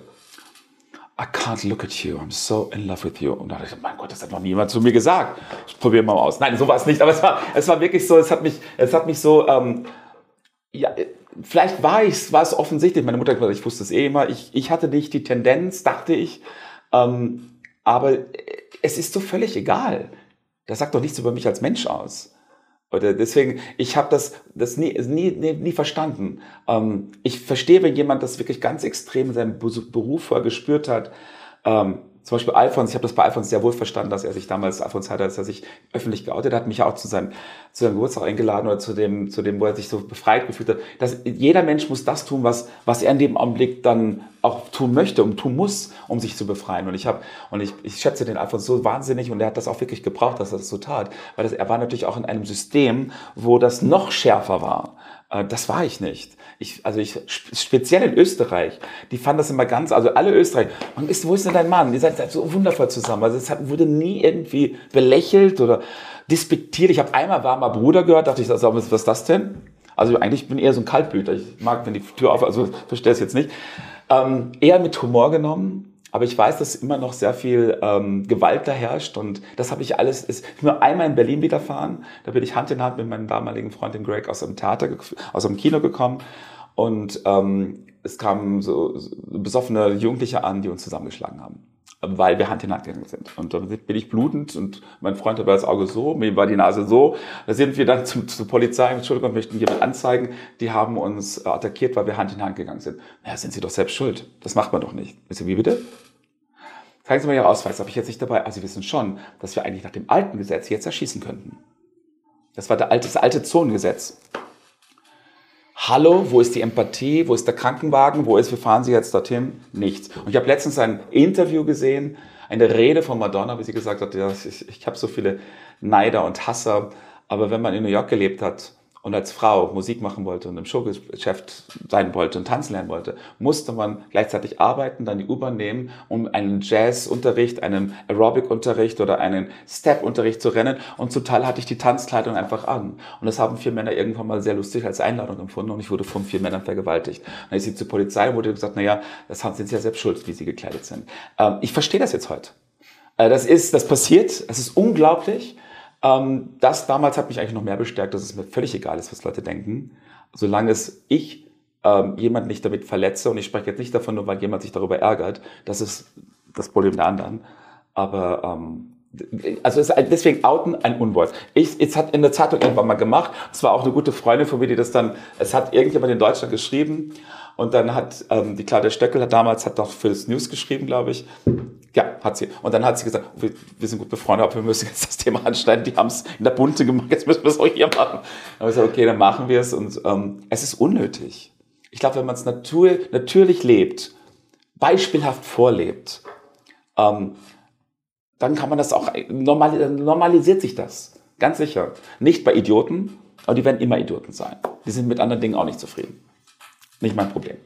B: I can't look at you, I'm so in love with you. Und da dachte ich, mein Gott, das hat noch niemand zu mir gesagt. Ich probiere mal aus. Nein, so war es nicht, aber es war, es war wirklich so, es hat mich, es hat mich so, ähm, ja, vielleicht war ich, war es offensichtlich. Meine Mutter hat gesagt, ich wusste es eh immer. Ich, ich hatte nicht die Tendenz, dachte ich, ähm, aber es ist so völlig egal. Das sagt doch nichts über mich als Mensch aus. Oder deswegen, ich habe das, das nie, nie, nie, nie verstanden. Ähm, ich verstehe, wenn jemand das wirklich ganz extrem in seinem Beruf vorher gespürt hat, ähm, Zum Beispiel Alfons, ich habe das bei Alfons sehr wohl verstanden, dass er sich damals, Alfons Heider, dass er sich öffentlich geoutet hat, mich ja auch zu seinem, zu seinem Geburtstag eingeladen oder zu dem, zu dem, wo er sich so befreit gefühlt hat. Dass jeder Mensch muss das tun, was, was er in dem Augenblick dann auch tun möchte und tun muss, um sich zu befreien. Und ich habe, und ich, ich schätze den Alfons so wahnsinnig und er hat das auch wirklich gebraucht, dass er das so tat. Weil das, er war natürlich auch in einem System, wo das noch schärfer war. Das war ich nicht. Ich, also ich, speziell in Österreich, die fanden das immer ganz, also alle Österreicher, und ist, wo ist denn dein Mann? Ihr seid so wundervoll zusammen. Also es hat, wurde nie irgendwie belächelt oder despektiert. Ich habe einmal warmer Bruder gehört, dachte ich, was ist das denn? Also eigentlich bin ich eher so ein Kaltblüter. Ich mag, wenn die Tür auf, also verstehe es jetzt nicht. Ähm, eher mit Humor genommen. Aber ich weiß, dass immer noch sehr viel ähm, Gewalt da herrscht und das habe ich alles, ist nur einmal in Berlin widerfahren. Da bin ich Hand in Hand mit meinem damaligen Freund, dem Greg, aus dem Theater, aus dem Kino gekommen und ähm, es kamen so, so besoffene Jugendliche an, die uns zusammengeschlagen haben, weil wir Hand in Hand gegangen sind. Und dann bin ich blutend und mein Freund hat das Auge so, mir war die Nase so. Da sind wir dann zum, zur Polizei, Entschuldigung, möchten jemanden anzeigen. Die haben uns attackiert, weil wir Hand in Hand gegangen sind. Ja, sind Sie doch selbst schuld. Das macht man doch nicht. Wisst ihr, wie bitte? Zeigen Sie mal Ihren Ausweis, habe ich jetzt nicht dabei. Also Sie wissen schon, dass wir eigentlich nach dem alten Gesetz jetzt erschießen könnten. Das war der alte, das alte Zonengesetz. Hallo, wo ist die Empathie? Wo ist der Krankenwagen? Wo ist, wir fahren Sie jetzt dorthin? Nichts. Und ich habe letztens ein Interview gesehen, eine Rede von Madonna, wie sie gesagt hat, ja, ich, ich habe so viele Neider und Hasser, aber wenn man in New York gelebt hat und als Frau Musik machen wollte und im Showgeschäft sein wollte und tanzen lernen wollte, musste man gleichzeitig arbeiten, dann die U-Bahn nehmen, um einen Jazzunterricht, einen Aerobic-Unterricht oder einen Step-Unterricht zu rennen. Und zum Teil hatte ich die Tanzkleidung einfach an. Und das haben vier Männer irgendwann mal sehr lustig als Einladung empfunden und ich wurde von vier Männern vergewaltigt. Dann ist sie zur Polizei und wurde gesagt, naja, das sind sie ja selbst schuld, wie sie gekleidet sind. Ähm, ich verstehe das jetzt heute. Äh, das ist, das passiert, es ist unglaublich. Das damals hat mich eigentlich noch mehr bestärkt, dass es mir völlig egal ist, was Leute denken. Solange es ich ähm, jemand nicht damit verletze, und ich spreche jetzt nicht davon, nur weil jemand sich darüber ärgert, das ist das Problem der anderen. Aber ähm, also es ist deswegen outen ein Unwort. Ich, es hat in der Zeitung irgendwann mal gemacht, es war auch eine gute Freundin von mir, die das dann, es hat irgendjemand in Deutschland geschrieben und dann hat ähm, die Claudia Stöckel hat damals, hat doch für das News geschrieben, glaube ich. Ja, hat sie. Und dann hat sie gesagt, wir, wir sind gut befreundet, aber wir müssen jetzt das Thema anschneiden. Die haben es in der Bunte gemacht, jetzt müssen wir es auch hier machen. Dann habe ich gesagt, okay, dann machen wir es. Und ähm, es ist unnötig. Ich glaube, wenn man es natur, natürlich lebt, beispielhaft vorlebt, ähm, dann kann man das auch, normal, normalisiert sich das. Ganz sicher. Nicht bei Idioten, aber die werden immer Idioten sein. Die sind mit anderen Dingen auch nicht zufrieden. Nicht mein Problem.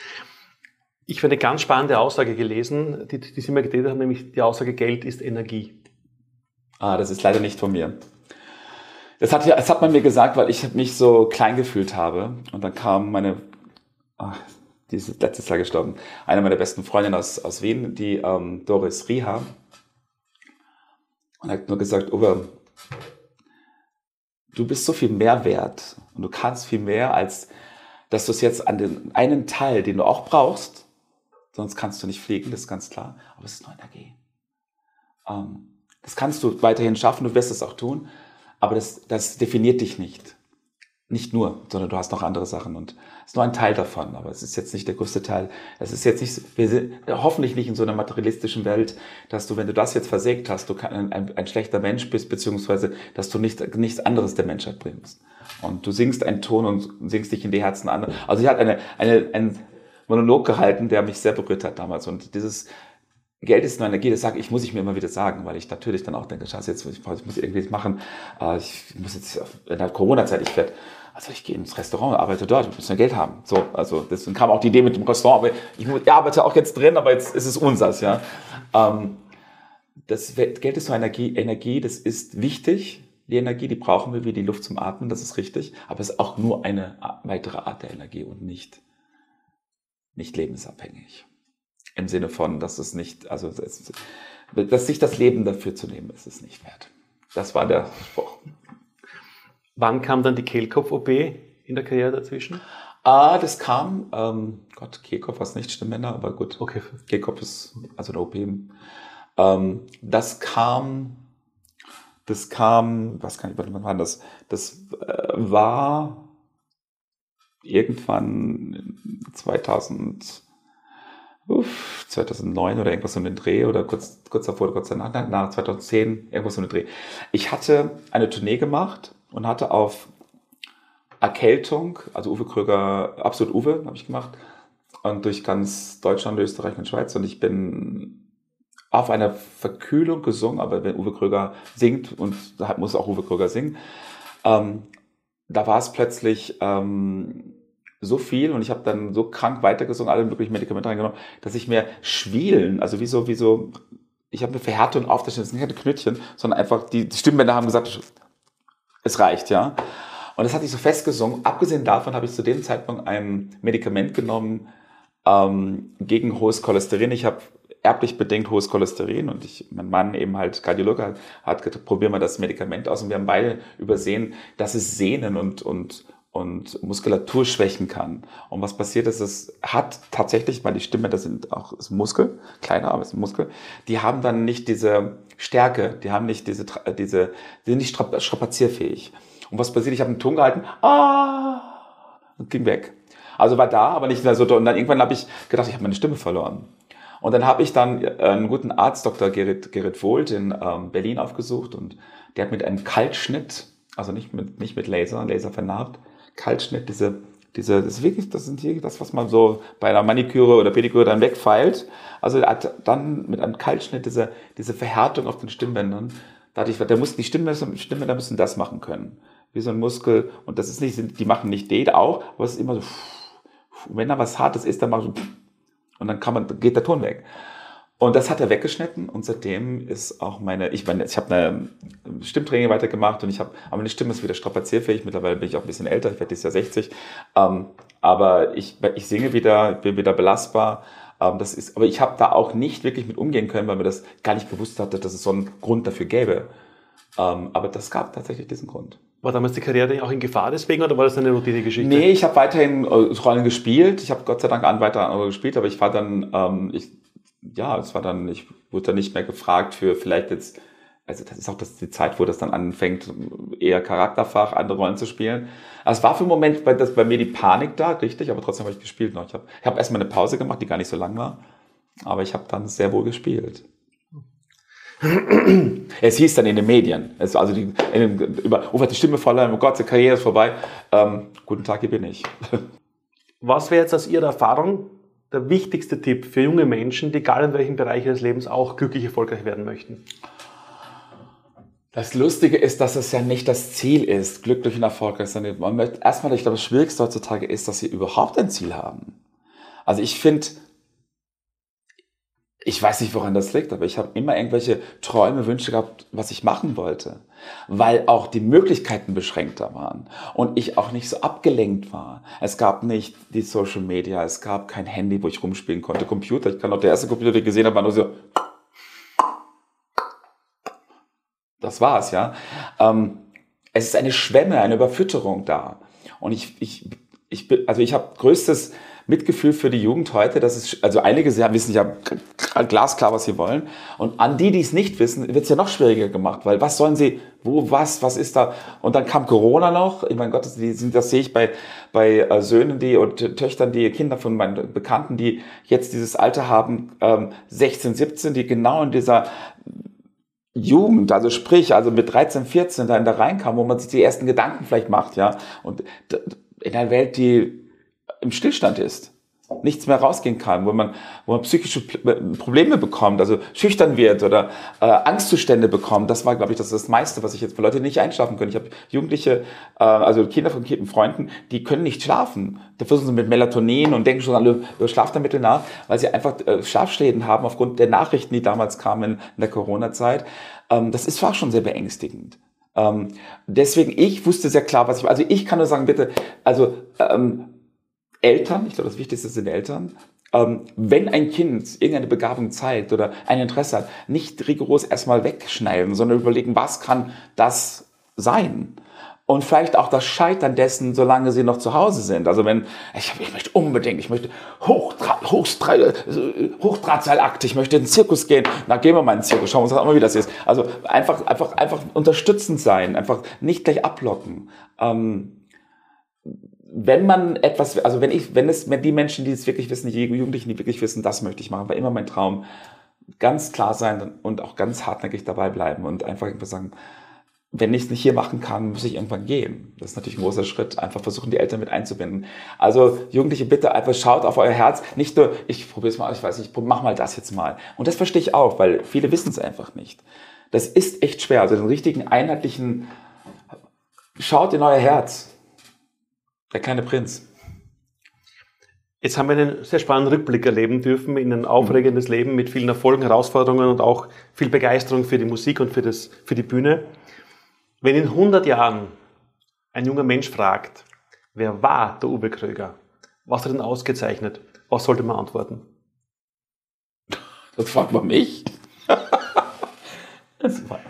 A: Ich habe eine ganz spannende Aussage gelesen, die, die Sie mir getätigt haben, nämlich die Aussage, Geld ist Energie.
B: Ah, das ist leider nicht von mir. Das hat, das hat man mir gesagt, weil ich mich so klein gefühlt habe. Und dann kam meine, ach, die ist letztes Jahr gestorben, eine meiner besten Freundinnen aus, aus Wien, die ähm, Doris Rieha. Und hat nur gesagt, Uwe, du bist so viel mehr wert und du kannst viel mehr, als dass du es jetzt an den einen Teil, den du auch brauchst, sonst kannst du nicht fliegen, das ist ganz klar, aber es ist nur Energie. Ähm, das kannst du weiterhin schaffen, du wirst es auch tun, aber das, das definiert dich nicht. Nicht nur, sondern du hast noch andere Sachen und es ist nur ein Teil davon, aber es ist jetzt nicht der größte Teil. Es ist jetzt nicht, wir sind hoffentlich nicht in so einer materialistischen Welt, dass du, wenn du das jetzt versägt hast, du ein, ein, ein schlechter Mensch bist, beziehungsweise, dass du nicht, nichts anderes der Menschheit bringst. Und du singst einen Ton und singst dich in die Herzen an. Also ich hatte eine, eine, einen Monolog gehalten, der mich sehr berührt hat damals und dieses Geld ist nur Energie, das sage ich, muss ich mir immer wieder sagen, weil ich natürlich dann auch denke, scheiße, jetzt, ich muss irgendwie machen, ich muss jetzt in der Corona-Zeit, ich werde, also ich gehe ins Restaurant, arbeite dort, ich muss ja Geld haben. So, also deswegen kam auch die Idee mit dem Restaurant, aber ich, ich arbeite auch jetzt drin, aber jetzt ist es unsers, ja. Das Geld ist nur Energie, Energie, das ist wichtig, die Energie, die brauchen wir wie die Luft zum Atmen, das ist richtig, aber es ist auch nur eine weitere Art der Energie und nicht, nicht lebensabhängig. Im Sinne von, dass es nicht, also es, dass sich das Leben dafür zu nehmen, ist es nicht wert. Das war der Spruch.
A: Wann kam dann die Kehlkopf-O P in der Karriere dazwischen?
B: Ah, das kam, ähm, Gott, Kehlkopf war es nicht, Stimmbänder, aber gut.
A: Okay.
B: Kehlkopf ist also eine O P. Ähm, das kam, das kam, was kann ich, wann war das? Das äh, war irgendwann zweitausend uff, zweitausendneun oder irgendwas um den Dreh oder kurz, kurz davor oder kurz danach, nach zweitausendzehn, irgendwas um den Dreh. Ich hatte eine Tournee gemacht und hatte auf Erkältung, also Uwe Kröger, absolut Uwe, habe ich gemacht, und durch ganz Deutschland, Österreich und Schweiz, und ich bin auf einer Verkühlung gesungen, aber wenn Uwe Kröger singt, und da muss auch Uwe Kröger singen, ähm, da war es plötzlich ähm, so viel, und ich habe dann so krank weitergesungen, alle möglichen Medikamente reingenommen, dass ich mir Schwielen, also wie so, wie so, ich habe eine Verhärtung auf der Stimme, das sind keine Knötchen, sondern einfach, die, die Stimmbänder haben gesagt, es reicht, ja. Und das hatte ich so festgesungen. Abgesehen davon habe ich zu dem Zeitpunkt ein Medikament genommen ähm, gegen hohes Cholesterin. Ich habe erblich bedingt hohes Cholesterin, und ich, mein Mann eben halt Kardiologe hat, hat gesagt, probier mal das Medikament aus, und wir haben beide übersehen, dass es Sehnen und, und, und Muskulatur schwächen kann. Und was passiert ist, es hat tatsächlich, weil die Stimme, das sind auch ist Muskel, kleiner, aber es ist ein Muskel, die haben dann nicht diese Stärke, die haben nicht diese, diese, die sind nicht strapazierfähig. Und was passiert? Ich habe einen Ton gehalten, ah, und ging weg. Also war da, aber nicht mehr so. Und dann irgendwann habe ich gedacht, ich habe meine Stimme verloren. Und dann habe ich dann einen guten Arzt, Doktor Gerrit, Gerrit Wohlt in ähm, Berlin aufgesucht, und der hat mit einem Kaltschnitt, also nicht mit, nicht mit Laser, Laser vernarbt, Kaltschnitt, diese, diese, das ist wirklich, das sind hier das, was man so bei einer Maniküre oder Pediküre dann wegfeilt. Also er hat dann mit einem Kaltschnitt diese, diese Verhärtung auf den Stimmbändern, da hatte ich, der muss, die Stimmbänder, Stimmbänder müssen das machen können. Wie so ein Muskel, und das ist nicht, die machen nicht den auch, aber es ist immer so, und wenn da was Hartes ist, dann macht so, und dann kann man, geht der Ton weg. Und das hat er weggeschnitten, und seitdem ist auch meine, ich meine, ich habe eine Stimmtraining weitergemacht, und ich habe, aber meine Stimme ist wieder strapazierfähig, mittlerweile bin ich auch ein bisschen älter, ich werde dieses Jahr sechzig, ähm, aber ich, ich singe wieder, bin wieder belastbar, ähm, das ist, aber ich habe da auch nicht wirklich mit umgehen können, weil mir das gar nicht bewusst hatte, dass es so einen Grund dafür gäbe. Ähm, aber das gab tatsächlich diesen Grund.
A: War damals die Karriere auch in Gefahr deswegen, oder war das eine Routine-Geschichte?
B: Nee, ich habe weiterhin Rollen gespielt. Ich habe Gott sei Dank an weiter andere gespielt, aber ich war dann, ähm, ich, ja, es war dann, ich wurde dann nicht mehr gefragt für vielleicht jetzt, also das ist auch das, die Zeit, wo das dann anfängt, eher Charakterfach, andere Rollen zu spielen. Also es war für einen Moment bei, das, bei mir die Panik da, richtig, aber trotzdem habe ich gespielt noch. Ich habe ich hab erstmal eine Pause gemacht, die gar nicht so lang war, aber ich habe dann sehr wohl gespielt. Es hieß dann in den Medien, es, also die, in den, über, oh, die Stimme voller, oh Gott, die Karriere ist vorbei. Ähm, guten Tag, hier bin ich.
A: Was wäre jetzt aus Ihrer Erfahrung der wichtigste Tipp für junge Menschen, die egal in welchem Bereich ihres Lebens auch glücklich erfolgreich werden möchten?
B: Das Lustige ist, dass es ja nicht das Ziel ist, glücklich und erfolgreich zu sein. Man möchte, erstmal, ich glaube, das Schwierigste heutzutage ist, dass sie überhaupt ein Ziel haben. Also ich finde, ich weiß nicht, woran das liegt, aber ich habe immer irgendwelche Träume, Wünsche gehabt, was ich machen wollte, weil auch die Möglichkeiten beschränkter waren und ich auch nicht so abgelenkt war. Es gab nicht die Social Media, es gab kein Handy, wo ich rumspielen konnte, Computer. Ich kann auch der erste Computer, den ich gesehen habe, war nur so. Das war's, ja. Ähm, es ist eine Schwemme, eine Überfütterung da. Und ich, ich, ich bin, also ich habe größtes Mitgefühl für die Jugend heute, dass es, also einige sie wissen ja glasklar, was sie wollen. Und an die, die es nicht wissen, wird es ja noch schwieriger gemacht, weil was sollen sie, wo, was, was ist da? Und dann kam Corona noch. Ich meine Gott, das, das sehe ich bei, bei äh, Söhnen, die und Töchtern, die Kinder von meinen Bekannten, die jetzt dieses Alter haben, ähm, sechzehn, siebzehn, die genau in dieser Jugend, also sprich, also mit dreizehn, vierzehn da in da reinkam, wo man sich die ersten Gedanken vielleicht macht, ja. Und in einer Welt, die im Stillstand ist, nichts mehr rausgehen kann, wo man, wo man psychische Probleme bekommt, also schüchtern wird oder äh, Angstzustände bekommt. Das war, glaube ich, das, ist das meiste, was ich jetzt für Leute, die nicht einschlafen können. Ich habe Jugendliche, äh, also Kinder von Freunden, die können nicht schlafen. Da versuchen sie mit Melatonin und denken schon alle über Schlafmittel nach, weil sie einfach äh, Schlafschäden haben aufgrund der Nachrichten, die damals kamen in, in der Corona-Zeit. Ähm, das ist auch schon sehr beängstigend. Ähm, deswegen, ich wusste sehr klar, was ich, also ich kann nur sagen, bitte, also ähm, Eltern, ich glaube, das Wichtigste sind Eltern, ähm, wenn ein Kind irgendeine Begabung zeigt oder ein Interesse hat, nicht rigoros erstmal wegschneiden, sondern überlegen, was kann das sein? Und vielleicht auch das Scheitern dessen, solange sie noch zu Hause sind. Also wenn, ich, ich möchte unbedingt, ich möchte Hochtra- Hochstra- Hochdrahtseilakt, ich möchte in den Zirkus gehen, na gehen wir mal in den Zirkus, schauen wir uns das mal, wie das ist. Also einfach, einfach, einfach unterstützend sein, einfach nicht gleich ablocken. Ähm, wenn man etwas, also wenn ich, wenn es, wenn die Menschen, die es wirklich wissen, die Jugendlichen, die wirklich wissen, das möchte ich machen, war immer mein Traum, ganz klar sein und auch ganz hartnäckig dabei bleiben und einfach irgendwie sagen, wenn ich es nicht hier machen kann, muss ich irgendwann gehen. Das ist natürlich ein großer Schritt. Einfach versuchen, die Eltern mit einzubinden. Also Jugendliche, bitte einfach schaut auf euer Herz. Nicht nur, ich probiere es mal, ich weiß nicht, mach mal das jetzt mal. Und das verstehe ich auch, weil viele wissen es einfach nicht. Das ist echt schwer. Also den richtigen, einheitlichen, schaut in euer Herz. Der kleine Prinz.
A: Jetzt haben wir einen sehr spannenden Rückblick erleben dürfen in ein aufregendes Leben mit vielen Erfolgen, Herausforderungen und auch viel Begeisterung für die Musik und für, das, für die Bühne. Wenn in hundert Jahren ein junger Mensch fragt, wer war der Uwe Kröger? Was hat ihn ausgezeichnet? Was sollte man antworten?
B: Das fragt man mich. Das war...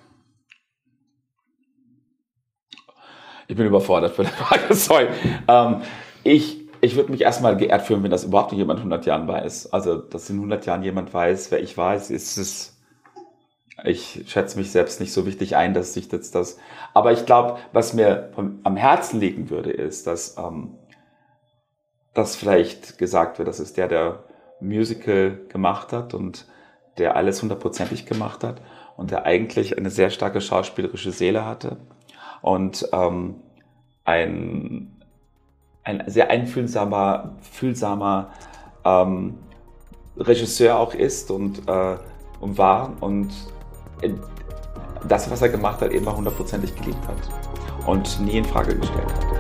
B: Ich bin überfordert von der Frage. Sorry. Ähm, ich ich würde mich erstmal geehrt fühlen, wenn das überhaupt jemand in hundert Jahren weiß. Also, dass in hundert Jahren jemand weiß, wer ich weiß, ist es... Ich schätze mich selbst nicht so wichtig ein, dass ich jetzt das... Aber ich glaube, was mir vom, am Herzen liegen würde, ist, dass, ähm, dass vielleicht gesagt wird, das ist der, der Musical gemacht hat und der alles hundertprozentig gemacht hat und der eigentlich eine sehr starke schauspielerische Seele hatte und ähm, ein, ein sehr einfühlsamer fühlsamer, ähm, Regisseur auch ist und, äh, und war und das, was er gemacht hat, eben hundertprozentig geliebt hat und nie in Frage gestellt hat.